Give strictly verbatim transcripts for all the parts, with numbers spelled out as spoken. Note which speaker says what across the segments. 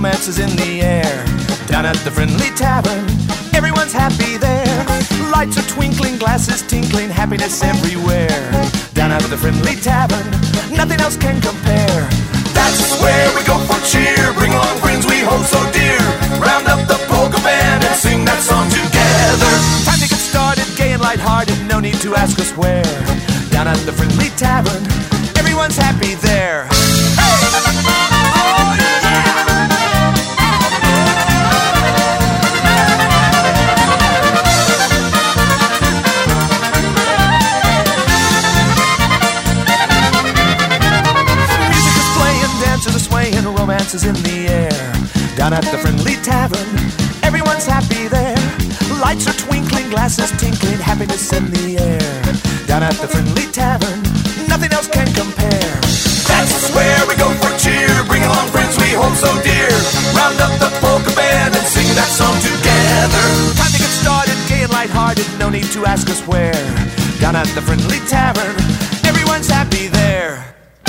Speaker 1: romance is in the air. Down at the Friendly Tavern, everyone's happy there. Lights are twinkling, glasses tinkling, happiness everywhere. Down at the Friendly Tavern, nothing else can compare. That's where we go for cheer. Bring along friends we hold so dear. Round up the polka band and sing that song together. Time to get started, gay and lighthearted, no need to ask us where. Down at the Friendly Tavern, everyone's happy there. Hey! Oh, yeah! Music is playing, dancers are swaying, romance is in the air. Down at the Friendly Tavern, everyone's happy there. Lights are twinkling, glasses tinkling, happiness in the air. Down at the Friendly Tavern, nothing else can compare. That's where we go for cheer. Bring along friends we hold so dear. Round up the polka band and sing that song together. Time to get started, gay and lighthearted, no need to ask us where. Down at the Friendly Tavern, everyone's happy there.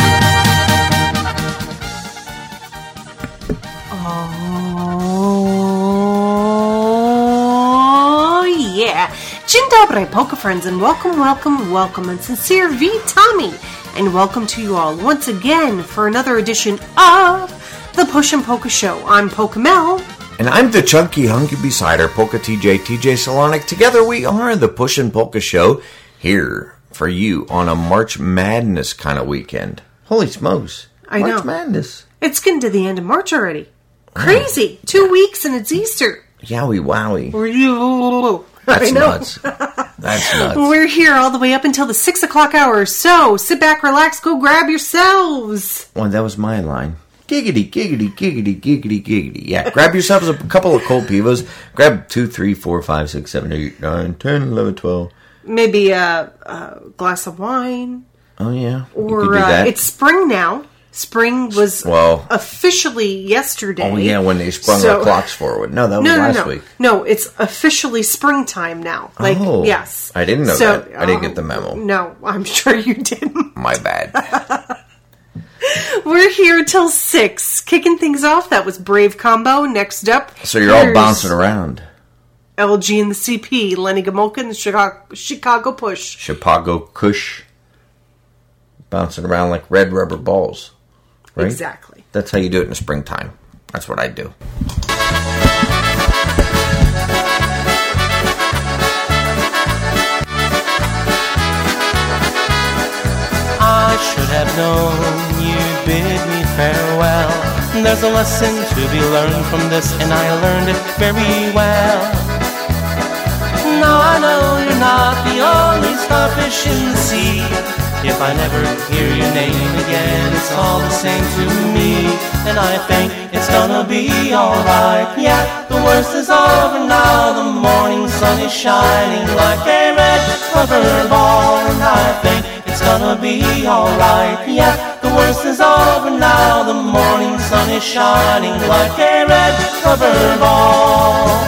Speaker 2: Oh, yeah. Dzień dobry, polka friends, and welcome, welcome, welcome, and sincere Witamy, and welcome to you all once again for another edition of the Pushin' Polka Show. I'm Polka Mel.
Speaker 3: And I'm the chunky hunky beside her, Polka T J, T J Salonic. Together we are the Pushin' Polka Show here for you on a March Madness kind of weekend. Holy smokes.
Speaker 2: I
Speaker 3: March
Speaker 2: know.
Speaker 3: Madness.
Speaker 2: It's getting to the end of March already. Crazy. Oh. Two weeks and it's Easter.
Speaker 3: Yowie wowie.
Speaker 2: That's
Speaker 3: I know. nuts. That's nuts.
Speaker 2: We're here all the way up until the six o'clock hour, so sit back, relax, go grab yourselves.
Speaker 3: Well, that was my line. Giggity, giggity, giggity, giggity, giggity. Yeah, grab yourselves a couple of cold pivos. Grab two, three, four, five, six, seven, eight, nine, ten, eleven, twelve.
Speaker 2: Maybe a, a glass of wine.
Speaker 3: Oh, yeah.
Speaker 2: Or uh, it's spring now. Spring was
Speaker 3: well,
Speaker 2: officially yesterday.
Speaker 3: Oh, yeah, when they sprung so, our clocks forward. No, that was
Speaker 2: no, no,
Speaker 3: last
Speaker 2: no.
Speaker 3: week.
Speaker 2: No, it's officially springtime now. Like,
Speaker 3: oh,
Speaker 2: yes.
Speaker 3: I didn't know
Speaker 2: so,
Speaker 3: that. I didn't
Speaker 2: um,
Speaker 3: get the memo.
Speaker 2: No, I'm sure you didn't.
Speaker 3: My bad.
Speaker 2: We're here till six. Kicking things off, that was Brave Combo. Next up.
Speaker 3: So you're all bouncing around.
Speaker 2: L G and the C P, Lenny Gomolka and the Chicago, Chicago Push.
Speaker 3: Chicago Kush. Bouncing around like red rubber balls. Right?
Speaker 2: Exactly.
Speaker 3: That's how you do it in the springtime. That's what I do.
Speaker 4: I should have known you'd bid me farewell. There's a lesson to be learned from this, and I learned it very well. Now I know you're not the only starfish in the sea. If I never hear your name again, it's all the same to me. And I think it's gonna be alright. Yeah, the worst is over now. The morning sun is shining like a red rubber ball. And I think it's gonna be alright. Yeah, the worst is over now. The morning sun is shining like a red rubber ball.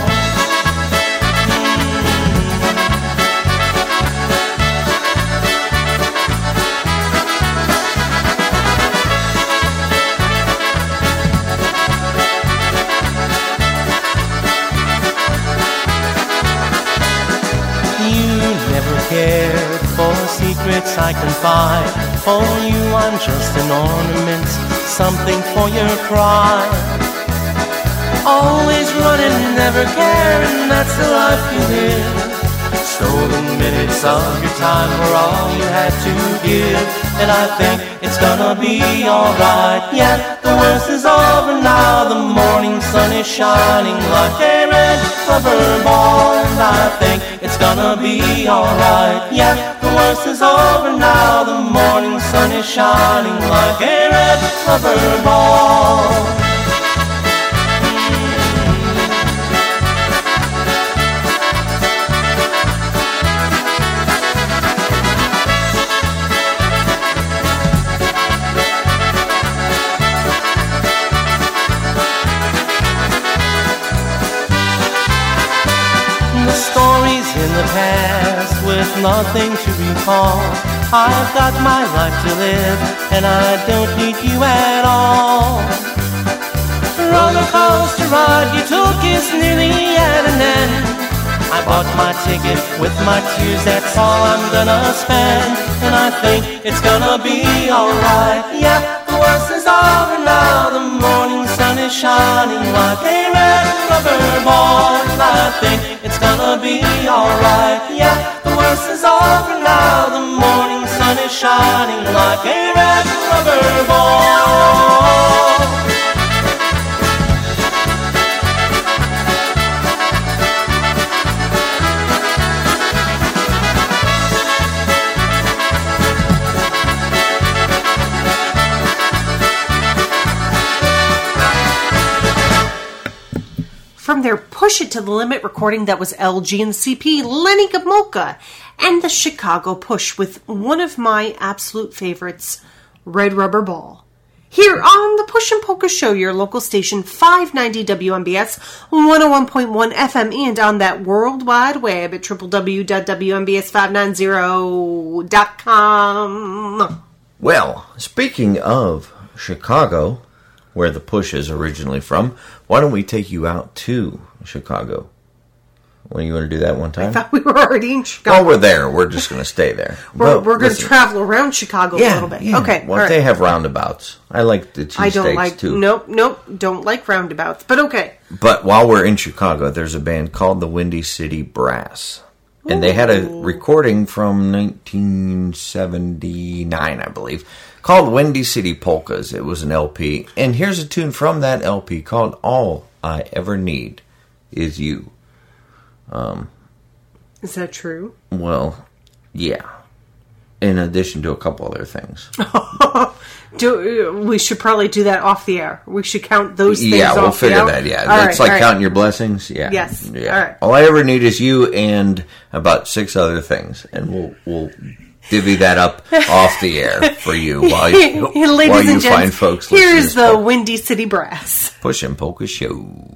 Speaker 4: Cared for secrets I confide. For you I'm just an ornament, something for your pride. Always running, never caring, that's the life you live. Stolen minutes of your time were all you had to give. And I think it's gonna be alright. Yeah, the worst is over now. The morning sun is shining like a red rubber ball. And I think it's gonna be alright. Yeah, the worst is over now. The morning sun is shining like a red rubber ball. In the past with nothing to recall, I've got my life to live and I don't need you at all. Roller is nearly at an end. I bought my ticket with my tears, that's all I'm gonna spend. And I think it's gonna be alright. Yeah, the worst is over now, the morning sun is shining like a red rubber ball. And I think it's gonna be alright. Yeah, the worst is over now, the morning sun is shining like a red rubber ball.
Speaker 2: From their Push It to the Limit recording, that was L G and C P, Lenny Gomulka, and the Chicago Push with one of my absolute favorites, Red Rubber Ball. Here on the Push and Polka Show, your local station, five ninety W M B S, one oh one point one F M, and on that World Wide Web at w w w dot w m b s five ninety dot com.
Speaker 3: Well, speaking of Chicago, where the Push is originally from, why don't we take you out to Chicago? When you want to do that one time?
Speaker 2: I thought we were already in Chicago.
Speaker 3: Well, we're there. We're just going to stay there.
Speaker 2: we're we're going to travel around Chicago
Speaker 3: yeah,
Speaker 2: a little bit.
Speaker 3: Yeah.
Speaker 2: Okay,
Speaker 3: Well,
Speaker 2: all right.
Speaker 3: they have roundabouts. I like the
Speaker 2: I don't
Speaker 3: cheesesteaks,
Speaker 2: like,
Speaker 3: too.
Speaker 2: Nope, nope, don't like roundabouts, but okay.
Speaker 3: But while we're in Chicago, there's a band called the Windy City Brass. And they had a recording from nineteen seventy-nine, I believe, called Windy City Polkas. It was an L P. And here's a tune from that L P called All I Ever Need Is You. Um,
Speaker 2: Is that true?
Speaker 3: well, yeah. In addition to a couple other things.
Speaker 2: do, we should probably do that off the air. We should count those things
Speaker 3: Yeah,
Speaker 2: off
Speaker 3: we'll
Speaker 2: the
Speaker 3: figure
Speaker 2: air.
Speaker 3: that, yeah.
Speaker 2: All
Speaker 3: It's
Speaker 2: right,
Speaker 3: like
Speaker 2: all right.
Speaker 3: counting your blessings. Yeah.
Speaker 2: Yes.
Speaker 3: Yeah.
Speaker 2: All right.
Speaker 3: All I ever need is you and about six other things. And we'll we'll divvy that up off the air for you while you,
Speaker 2: Ladies
Speaker 3: while you
Speaker 2: and gents,
Speaker 3: find folks listening
Speaker 2: here's
Speaker 3: to
Speaker 2: the
Speaker 3: this
Speaker 2: Windy City Brass.
Speaker 3: Push and Polka Show.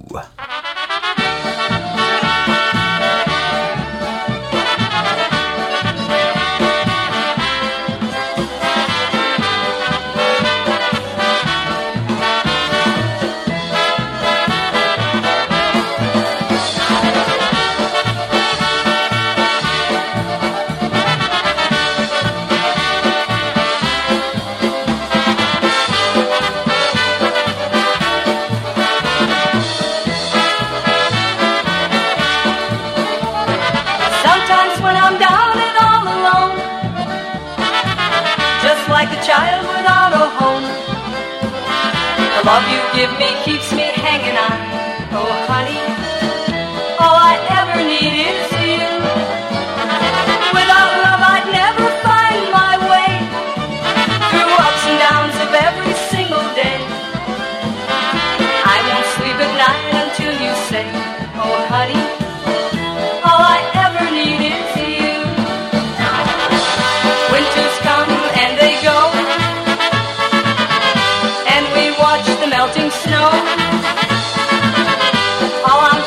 Speaker 5: Sometimes when I'm down and all alone, just like a child without a home, the love you give me keeps me hanging on. Oh honey, all I ever need is you. Without love I'd never find my way through ups and downs of every single day. I won't sleep at night until you say, oh honey, all I ever need is you. Winters come and they go, and we watch the melting snow. All I'm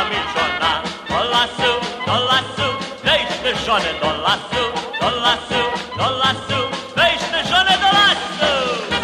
Speaker 6: mi żona. Do lasu, do lasu, wejdźmy żonę do lasu, do lasu, do lasu, wejdźmy żonę do lasu.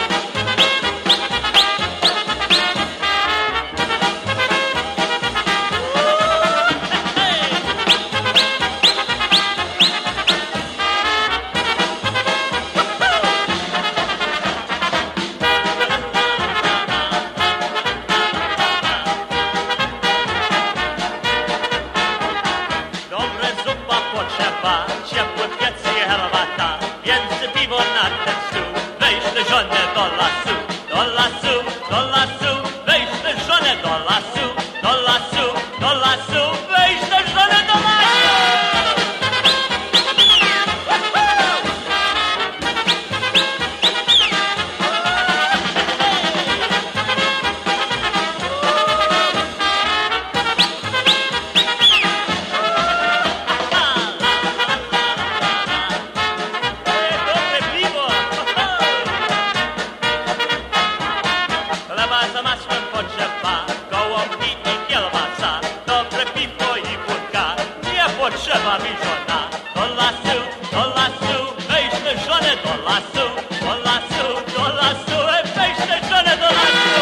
Speaker 6: Ciepły piec i herbata, więc piwo na ten stół. Weźmy żonę do lasu, do lasu, do lasu, weźmy żonę do lasu, do lasu, do lasu, weźmy żonę do lasu. Trzeba mi żona do lasu, do lasu, weźmy żonę do lasu, do lasu, do lasu, weźmy żonę do lasu.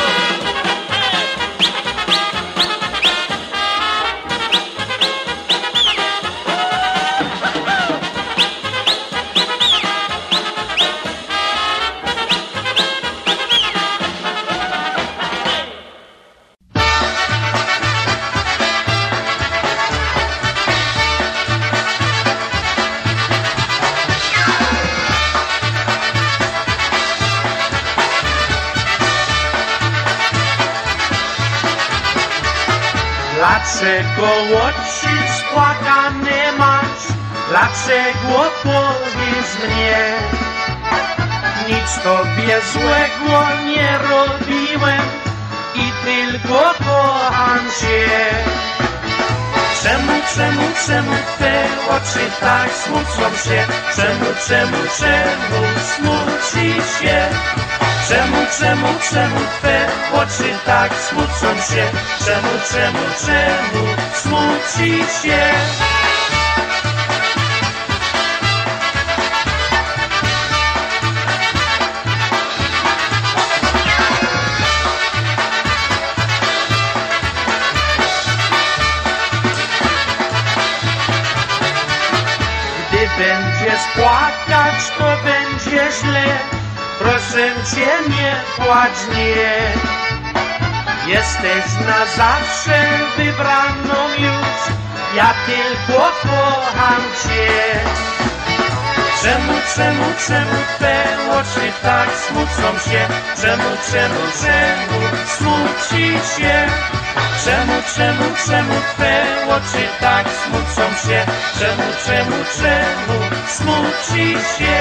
Speaker 7: Dlaczego oczy spłakane masz? Dlaczego powiedz mnie? Nic tobie złego nie robiłem i tylko kocham cię. Czemu, czemu, czemu te oczy tak smucą się? Czemu, czemu, czemu smuci się? Czemu, czemu, czemu te oczy tak smucą się? Czemu, czemu, czemu smuci się? Gdy będziesz płakać, to będzie źle. Proszę cię, nie płacz, nie. Jesteś na zawsze wybraną już. Ja tylko kocham cię. Czemu, czemu, czemu te oczy tak smucą się? Czemu, czemu, czemu smuci się? Czemu, czemu, czemu te oczy tak smucą się? Czemu, czemu, czemu smuci się?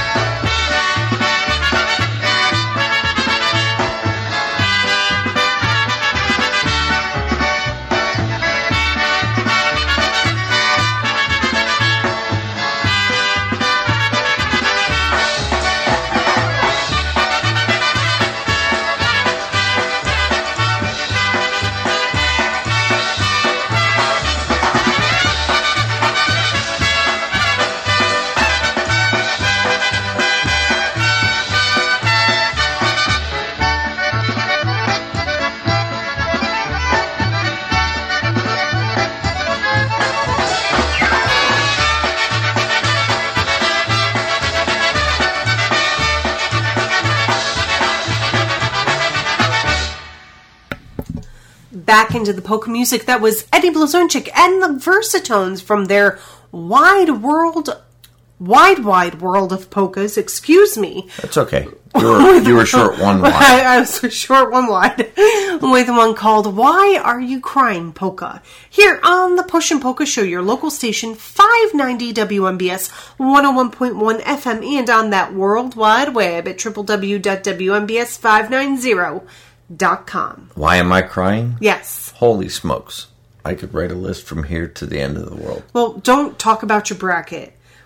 Speaker 2: Back into the polka music. That was Eddie Blazonczyk and the Versatones from their Wide World, Wide Wide World of Polkas. Excuse me.
Speaker 3: That's okay. You were, you were short one wide.
Speaker 2: I, I was short one wide with one called Why Are You Crying Polka? Here on the Push and Polka Show, your local station, five ninety W M B S, one oh one point one F M, and on that World Wide Web at w w w dot w m b s five ninety dot com.
Speaker 3: Why am I crying?
Speaker 2: Yes.
Speaker 3: Holy smokes. I could write a list from here to the end of the world.
Speaker 2: Well, don't talk about your bracket.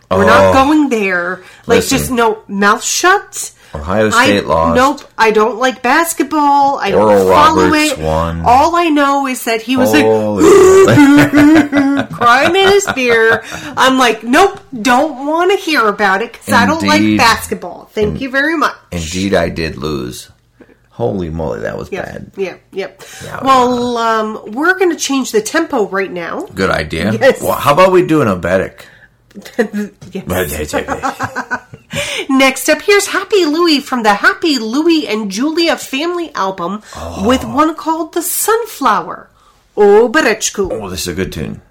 Speaker 2: We're not going there. Like,
Speaker 3: Listen.
Speaker 2: just, no, mouth shut.
Speaker 3: Ohio State
Speaker 2: I,
Speaker 3: lost.
Speaker 2: Nope, I don't like basketball. I don't
Speaker 3: Oral
Speaker 2: follow
Speaker 3: Roberts
Speaker 2: it.
Speaker 3: won.
Speaker 2: All I know is that he was
Speaker 3: Holy
Speaker 2: like crying in his beer. I'm like, nope, don't want to hear about it because I don't like
Speaker 3: Indeed.
Speaker 2: basketball. Thank
Speaker 3: In-
Speaker 2: you very much.
Speaker 3: Indeed, I did lose. Holy moly, that was
Speaker 2: Yeah,
Speaker 3: bad.
Speaker 2: yeah, yeah.
Speaker 3: Yeah,
Speaker 2: Well, um, we're going to change the tempo right now.
Speaker 3: Good idea.
Speaker 2: Yes.
Speaker 3: Well, how about we do an obetic?
Speaker 2: Yes. Next up, here's Happy Louie from the Happy Louie and Julia family album with one called The Sunflower. Oh, Berechku.
Speaker 3: Oh, this is a good tune.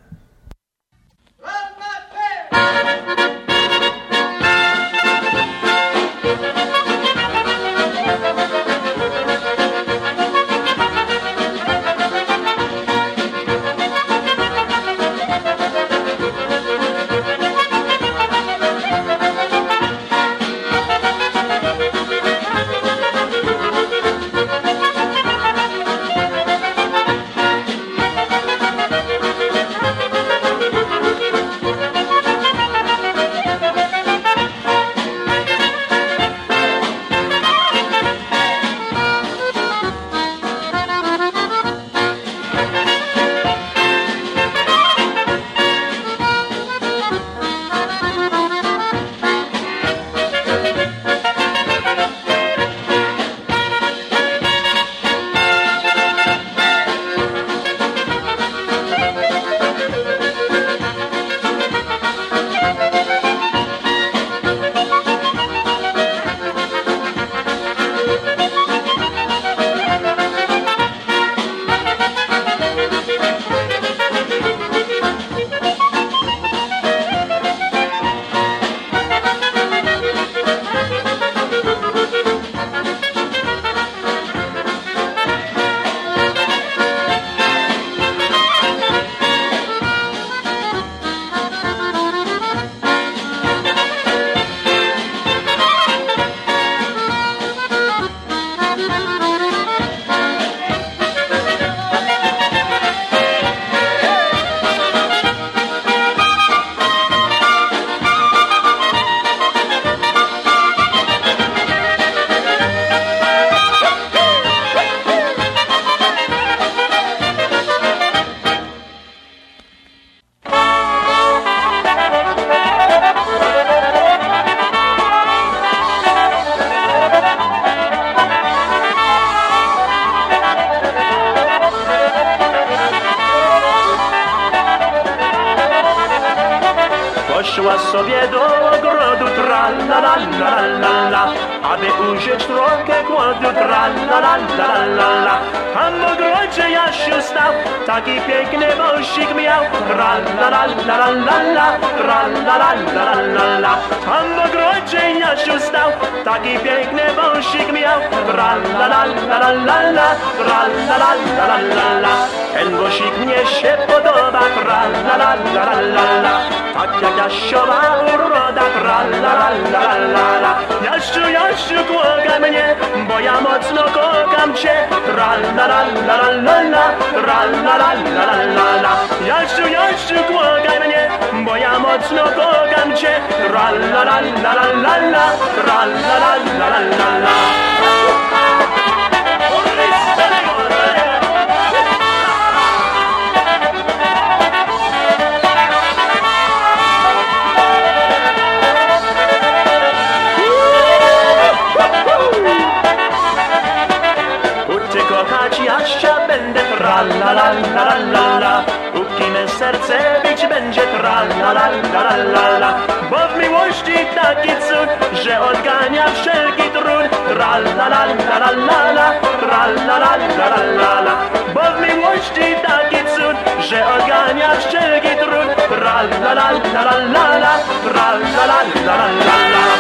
Speaker 7: Poszła sobie do ogrodu, tra la la la la la, aby użyć trochę głodu, tra la la la la la. A w ogrodzie Jasiu stał, taki piękny wąsik miał, tra la la la la la, tra la la la la la. A w ogrodzie Jasiu stał, taki piękny wąsik miał, tra la la la la la, tra la la la la la. Ten wąsik mnie się podoba, tra la la la la la, tak jak Jasiowa uroda, tra la la la la la. Jasiu, Jasiu, kochaj mnie, bo ja mocno kocham cię, tra la la la la la, tra la la la la la. Jasiu, Jasiu, kochaj mnie, bo ja mocno kocham cię, tra la la la la la, tra la la la la la. Kochać Jasia będę, tra la la la la la, póki me serce bić będzie, tra la la la la la. Bo w miłości taki cud, że odgania wszelki trud, tra la la la la la, tra la la la la la. Bo w miłości taki cud, że odgania wszelki trud, tra la la la la la, tra la la la la la.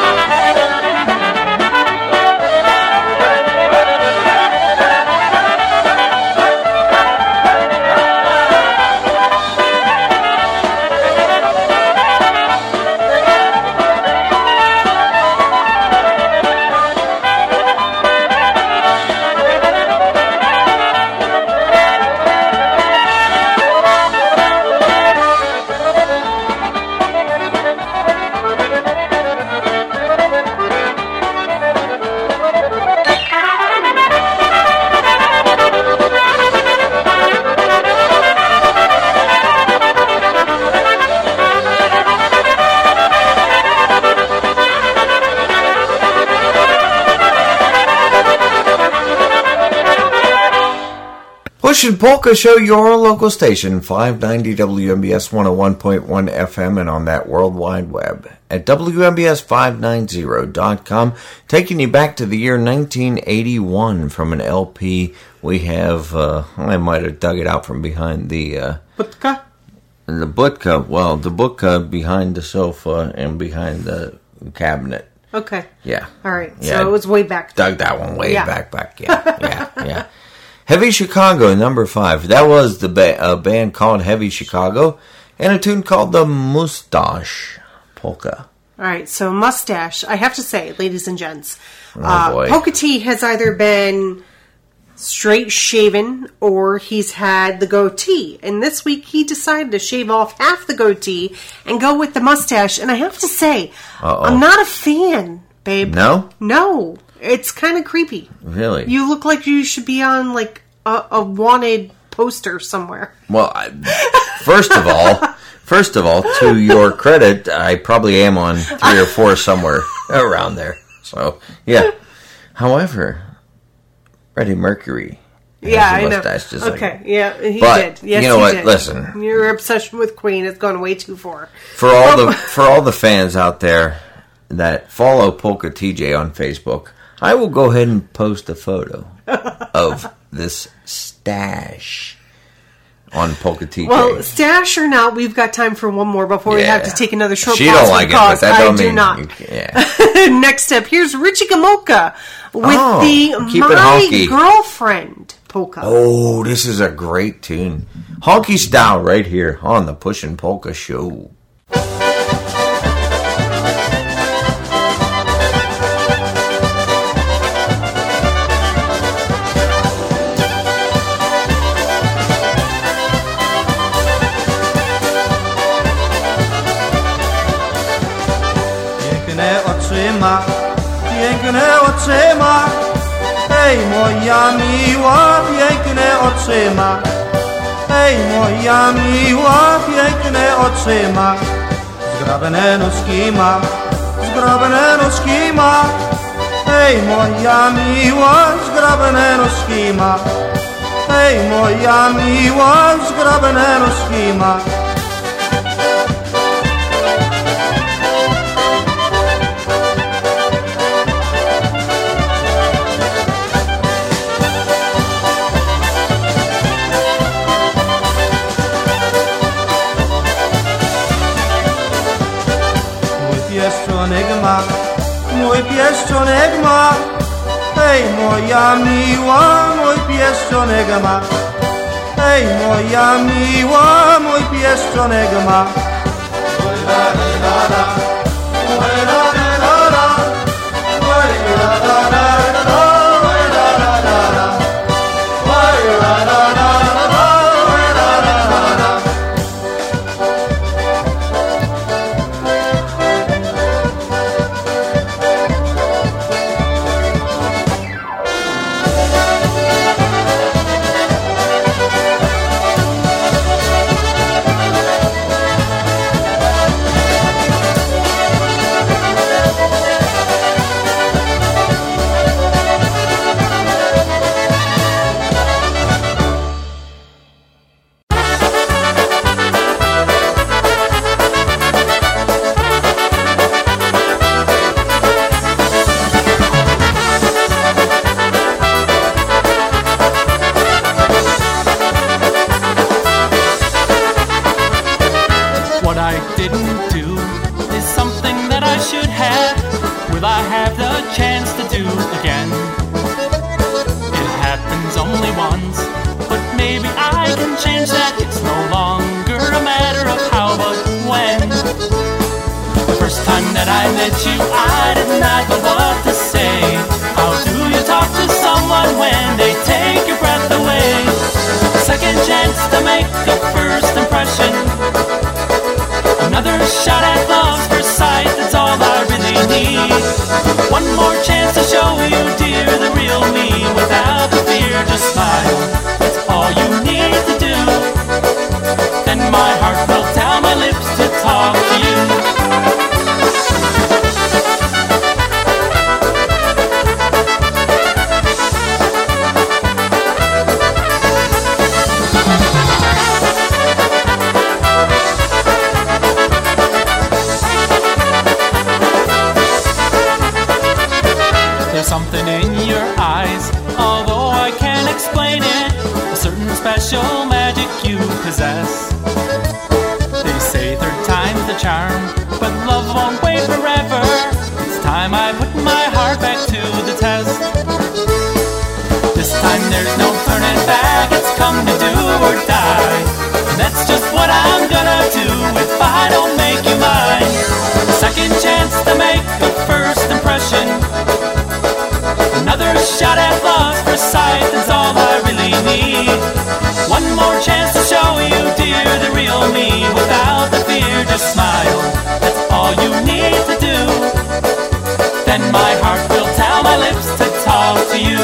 Speaker 3: Pushin' Polka Show, your local station, five ninety W M B S one oh one point one F M, and on that World Wide Web at W M B S five ninety dot com, taking you back to the year nineteen eighty-one from an L P. We have, uh, I might have dug it out from behind the... Uh,
Speaker 2: Butka?
Speaker 3: The Butka, well, the Butka behind the sofa and behind the cabinet.
Speaker 2: Okay.
Speaker 3: Yeah.
Speaker 2: All right.
Speaker 3: Yeah.
Speaker 2: So it was way back.
Speaker 3: Dug that one way
Speaker 2: Yeah.
Speaker 3: back, back. Yeah, yeah, yeah. Heavy Chicago, number five. That was the ba- uh, band called Heavy Chicago, and a tune called the Mustache Polka.
Speaker 2: All right. So mustache. I have to say, ladies and gents,
Speaker 3: Oh,
Speaker 2: uh,
Speaker 3: boy.
Speaker 2: Polka T has either been straight shaven or he's had the goatee. And this week he decided to shave off half the goatee and go with the mustache. And I have to say,
Speaker 3: Uh-oh.
Speaker 2: I'm not a fan, babe.
Speaker 3: No?
Speaker 2: No. It's kind of creepy.
Speaker 3: Really?
Speaker 2: You look like you should be on like a, a wanted poster somewhere.
Speaker 3: Well, I, first of all, first of all, to your credit, I probably am on three or four somewhere around there. So, yeah. However, Freddie Mercury has
Speaker 2: Yeah,
Speaker 3: a
Speaker 2: I know.
Speaker 3: mustache just
Speaker 2: Okay,
Speaker 3: like,
Speaker 2: yeah, he
Speaker 3: But,
Speaker 2: did. Yes,
Speaker 3: you know
Speaker 2: he
Speaker 3: what?
Speaker 2: did.
Speaker 3: Listen.
Speaker 2: Your obsession with Queen has gone way too far.
Speaker 3: for all the for all the fans out there that follow Polka T J on Facebook, I will go ahead and post a photo of this stash on Polka T J.
Speaker 2: Well, stash or not, we've got time for one more before we have to
Speaker 3: Yeah.
Speaker 2: take another short
Speaker 3: She
Speaker 2: pause.
Speaker 3: don't like it, but
Speaker 2: because
Speaker 3: that
Speaker 2: I
Speaker 3: don't
Speaker 2: do
Speaker 3: mean
Speaker 2: not.
Speaker 3: you can't- yeah.
Speaker 2: Next up, here's Richie Gamoka with
Speaker 3: Oh,
Speaker 2: the
Speaker 3: keep it
Speaker 2: My
Speaker 3: honky.
Speaker 2: Girlfriend polka.
Speaker 3: Oh, this is a great tune. Honky style right here on the Pushin' Polka Show.
Speaker 8: Piękne oczy ma, piękne oczy ma. Ej, moja miła, piękne oczy ma. Ej, moja miła, piękne oczy ma. Zgrabne nóżki ma, zgrabne nóżki ma. Ej, moja miła, zgrabne nóżki ma. Ej, moja miła, zgrabne nóżki ma. Pieszczonek ma, mój pieszczonek ma. Hej, moja miła, mój pieszczonek ma. Hej, moja miła, mój pieszczonek ma. Oj, la, la, la, oj, la, la, la, oj, la, la, la, oj, la, la, la, oj, la, la, la, oj, la, la, la.
Speaker 4: What I didn't do is something that I should have. Will I have the chance to do again? It happens only once, but maybe I can change that. It's no longer a matter of how, but when. The first time that I met you, I did not know what to say. How do you talk to someone when they take your breath away? Second chance to make a first impression. Another shot at love's first sight, that's all I really need. One more chance to show you, dear, the real me. Without the fear, just smile, that's all you need to do. Then my heart will tell my lips to talk to you. charm, but love won't wait forever. It's time I put my heart back to the test. This time there's no turning back, it's come to do or die. And that's just what I'm gonna do if I don't make you mine. Second chance to make a first impression. Another shot at love first sight is all I really need. One more chance to show you, dear, the real me. Without the fear, just smile, that's all you need to do. Then my heart will tell my lips to talk to you.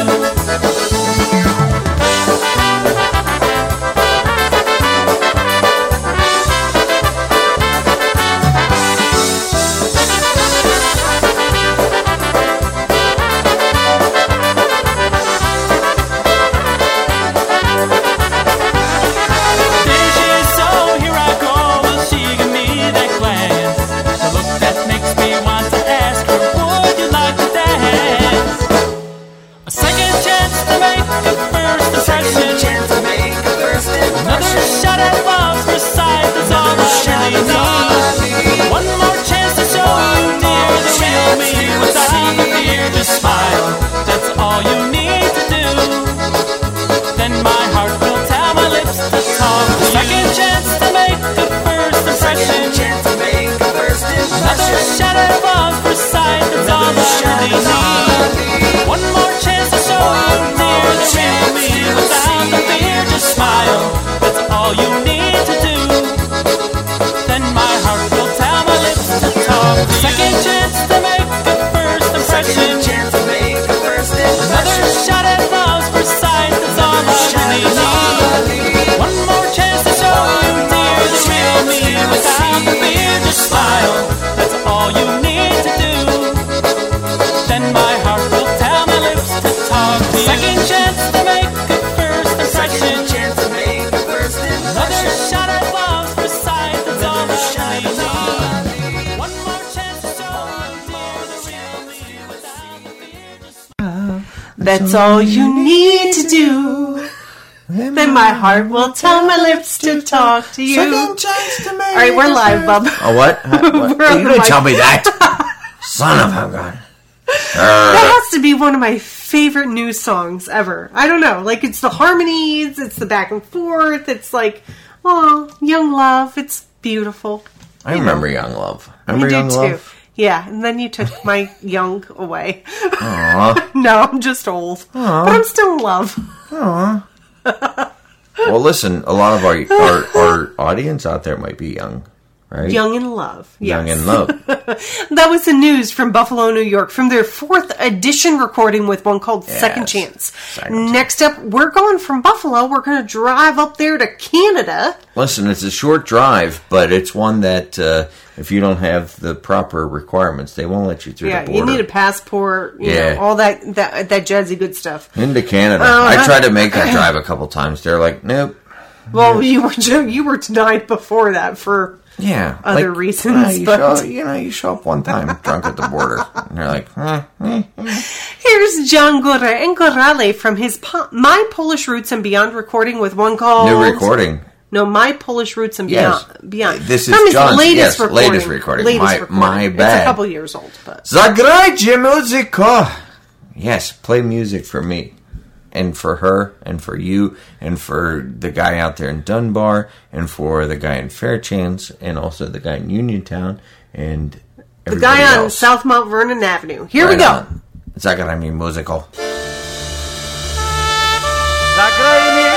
Speaker 2: That's all you need to do. Then my heart will tell my lips to talk to you.
Speaker 3: Second chance to make
Speaker 2: All right, we're live, Bub.
Speaker 3: Oh, what? what?
Speaker 2: We're
Speaker 3: You didn't tell me that. Son of a gun.
Speaker 2: That has to be one of my favorite new songs ever. I don't know. Like, it's the harmonies, it's the back and forth, it's like, oh, Young Love. It's beautiful.
Speaker 3: I remember Young Love. Remember
Speaker 2: You do
Speaker 3: Young
Speaker 2: too.
Speaker 3: Love?
Speaker 2: Yeah, and then you took my young away.
Speaker 3: Aww.
Speaker 2: No, I'm just old.
Speaker 3: Aww.
Speaker 2: But I'm still in love.
Speaker 3: Aww. Well, listen, a lot of our, our our audience out there might be young, right?
Speaker 2: Young in Love. Yes.
Speaker 3: Young in Love.
Speaker 2: That was the news from Buffalo, New York, from their fourth edition recording with one called
Speaker 3: Yes.
Speaker 2: Second Chance.
Speaker 3: Second
Speaker 2: Next up, we're going from Buffalo. We're going to drive up there to Canada.
Speaker 3: Listen, it's a short drive, but it's one that uh, if you don't have the proper requirements, they won't let you through
Speaker 2: Yeah,
Speaker 3: the border.
Speaker 2: you need a passport, you
Speaker 3: Yeah.
Speaker 2: know, all that, that that jazzy good stuff.
Speaker 3: Into Canada.
Speaker 2: Uh,
Speaker 3: I tried to make that drive a couple times. They're like, nope.
Speaker 2: Well, you were you were denied before that for
Speaker 3: Yeah.
Speaker 2: other
Speaker 3: like,
Speaker 2: reasons,
Speaker 3: well, you,
Speaker 2: but-
Speaker 3: show, you know, you show up one time drunk at the border, and they're like, eh, eh, eh.
Speaker 2: Here's John Góra and Gorale from his po- My Polish Roots and Beyond recording with one called...
Speaker 3: New recording.
Speaker 2: No, My Polish Roots and
Speaker 3: Yes.
Speaker 2: Beyond. Beyond.
Speaker 3: This is
Speaker 2: From his
Speaker 3: John's-
Speaker 2: latest
Speaker 3: yes,
Speaker 2: recording.
Speaker 3: latest recording.
Speaker 2: Latest
Speaker 3: My-
Speaker 2: recording.
Speaker 3: my
Speaker 2: It's
Speaker 3: bad.
Speaker 2: a couple years old, but...
Speaker 3: Zagrajcie muzyko! Yes, play music for me. And for her, and for you, and for the guy out there in Dunbar, and for the guy in Fairchance, and also the guy in Uniontown, and
Speaker 2: The
Speaker 3: everybody
Speaker 2: guy on
Speaker 3: else.
Speaker 2: South Mount Vernon Avenue. Here we
Speaker 3: Right
Speaker 2: go.
Speaker 3: on. Zagrajmy muzyko.
Speaker 8: Zagraj mi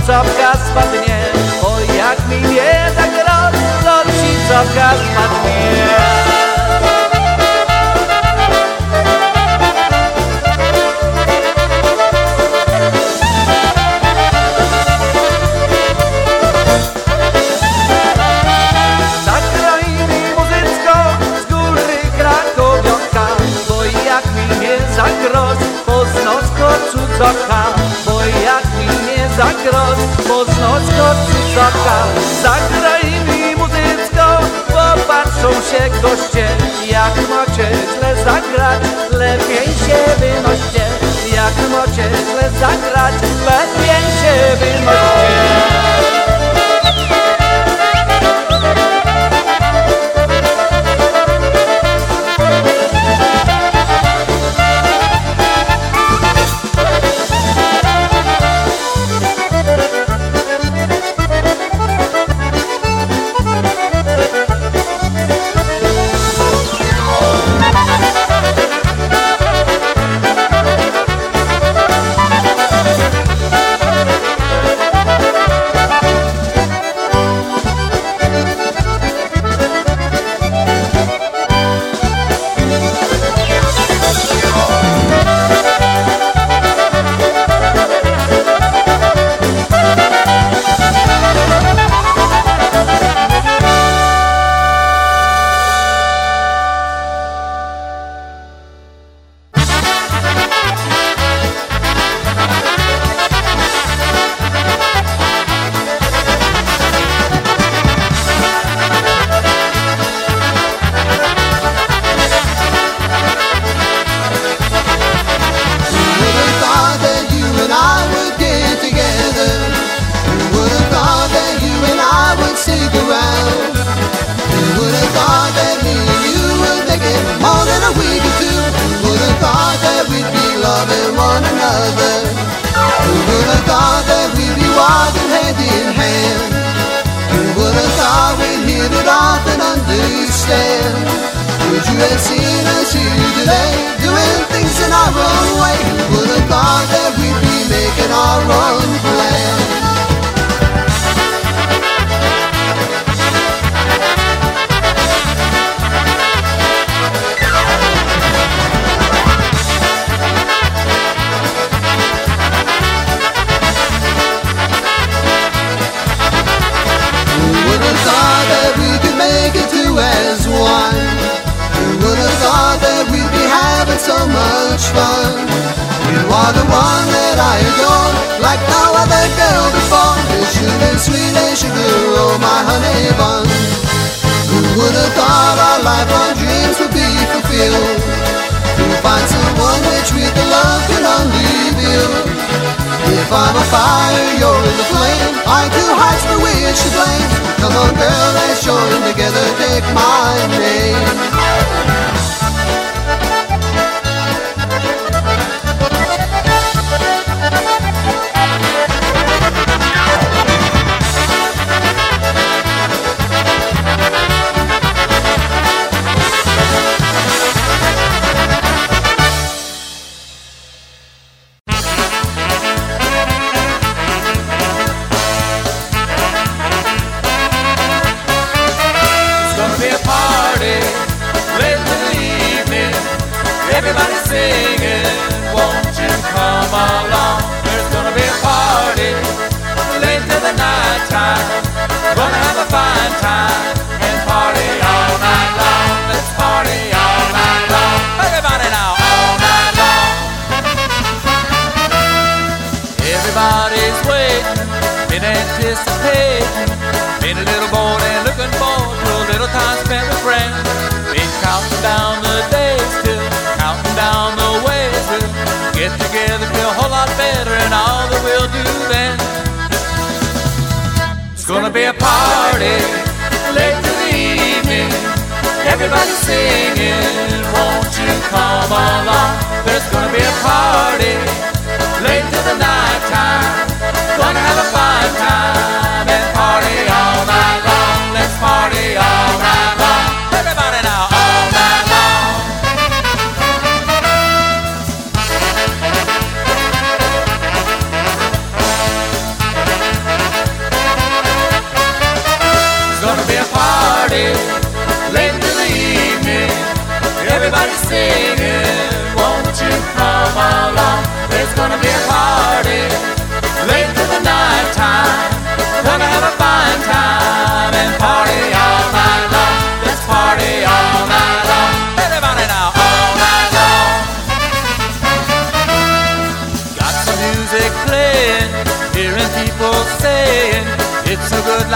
Speaker 9: czapka spadnie, o jak mi nie zagra, to ci czapka spadnie. Cudzaka, bo jak mi nie zagroć, poznocko cudzaka. Zagraj mi muzyczko, popatrzą się goście. Jak macie źle zagrać, lepiej się wynoście. Jak macie źle zagrać, lepiej się wynoście.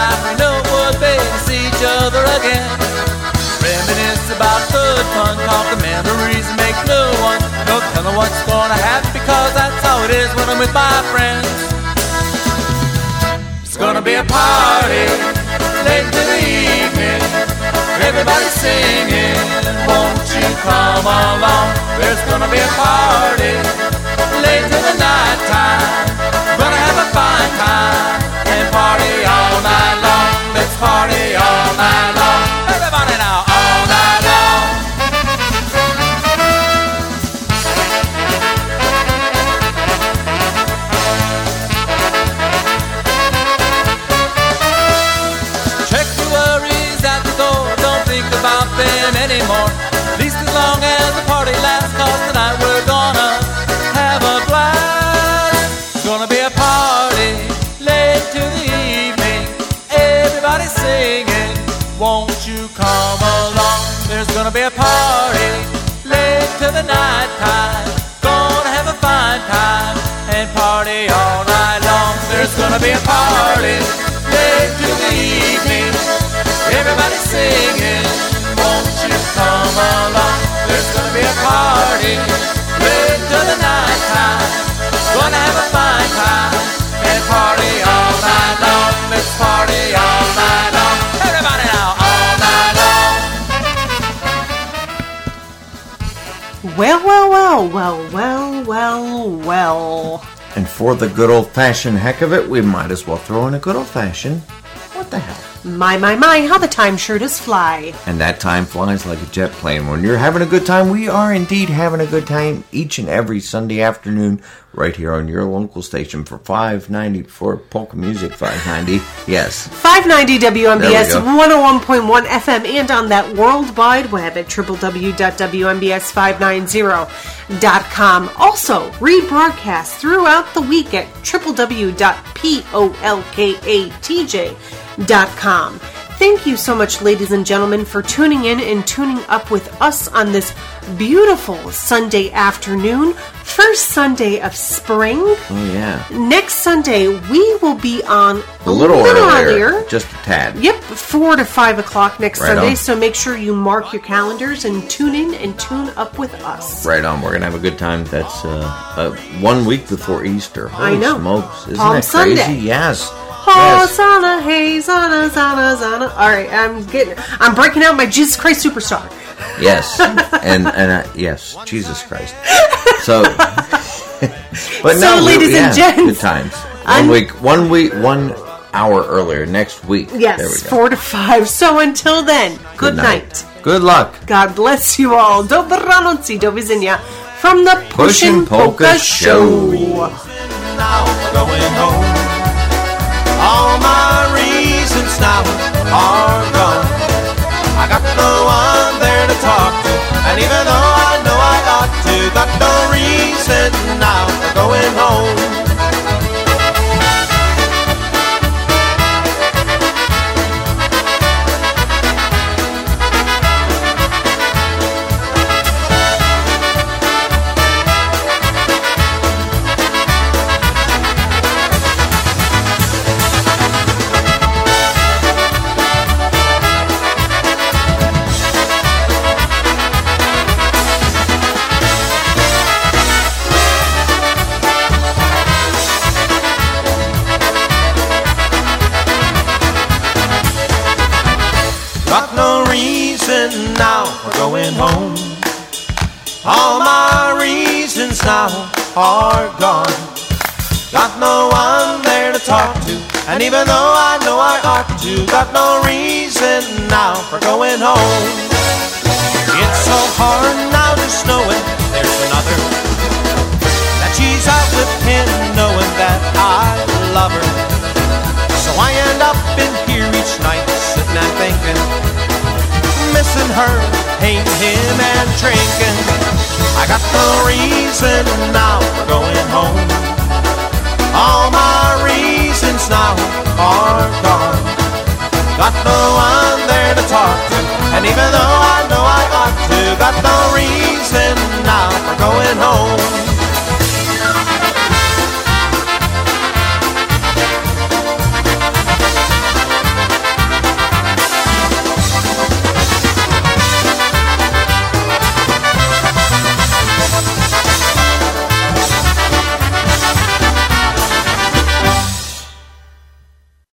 Speaker 9: time we know it would be to see each other again. Reminisce about good fun, talk the memories and make new ones. No telling what's gonna happen because that's how it is when I'm with my friends. It's gonna be a party late into the evening. Everybody singing, won't you come along? There's gonna be a party late into the night time. Gonna have a fine time and party all night long. Let's party all night long. Everybody now, all night long. Check your worries at the door. Don't think about them anymore. At least as long as the party lasts, cause tonight we're gonna have a blast. It's gonna be a party late to the evening. Everybody singing, won't you come along? There's gonna be a party late to the night time. Gonna have a fine time and party all night long. There's gonna be a party late to the evening. Everybody singing, won't you come along? There's gonna be a party late to the night time. Gonna have a fine time and party all night long. Let's party all night long. Everybody now, all night long.
Speaker 2: Well, well, well, well, well, well, well.
Speaker 3: And for the good old-fashioned heck of it, we might as well throw in a good old-fashioned, what the hell?
Speaker 2: My, my, my, how the time sure does fly.
Speaker 3: And that time flies like a jet plane. When you're having a good time, we are indeed having a good time each and every Sunday afternoon right here on your local station for five ninety for polka music. five ninety, yes.
Speaker 2: five ninety W M B S,
Speaker 3: There we go.
Speaker 2: one oh one point one F M, and on that World Wide Web at w w w dot w m b s five ninety dot com. Also, rebroadcast throughout the week at w w w dot polkatj dot com. Thank you so much, ladies and gentlemen, for tuning in and tuning up with us on this beautiful Sunday afternoon. First Sunday of spring.
Speaker 3: Oh, yeah.
Speaker 2: Next Sunday, we will be on
Speaker 3: A little, earlier, just a tad.
Speaker 2: Yep, four to five o'clock next
Speaker 3: Right
Speaker 2: Sunday.
Speaker 3: on.
Speaker 2: So make sure you mark your calendars and tune in and tune up with us.
Speaker 3: Right on. We're going to have a good time. That's uh, uh, one week before Easter. Holy
Speaker 2: I know.
Speaker 3: smokes. Isn't
Speaker 2: Palm
Speaker 3: that crazy?
Speaker 2: Sunday.
Speaker 3: Yes.
Speaker 2: Hosanna, hey, Zana, Zana, Zana. All right, I'm getting, I'm breaking out my Jesus Christ Superstar.
Speaker 3: Yes. and and uh, yes, Jesus Christ. So, but
Speaker 2: So,
Speaker 3: no, we-
Speaker 2: ladies and
Speaker 3: yeah,
Speaker 2: gents,
Speaker 3: good times. One
Speaker 2: I'm-
Speaker 3: week, one week, one hour earlier next week. There we
Speaker 2: Yes,
Speaker 3: go.
Speaker 2: four to five. So until then, good, night.
Speaker 3: Good luck.
Speaker 2: God bless you all. Dobranoc, do widzenia from the Pushin'
Speaker 3: Pushin' Polka
Speaker 2: Polka Show.
Speaker 9: Now we're going home. All my reasons now are gone. I got no one there to talk to, and even though I know I ought to, got no reason now for going home. Got no reason now for going home. All my reasons now are gone. Got no one there to talk to, and even though I know I ought to, got no reason now for going home. It's so hard now just knowing there's another, that she's out with him, knowing that I love her. So I end up in here each night, sitting and thinking, missing her, hating him and drinking. I got no reason now for going home. All my reasons now are gone. Got no one there to talk to, and even though I know I ought to, got no reason now for going home.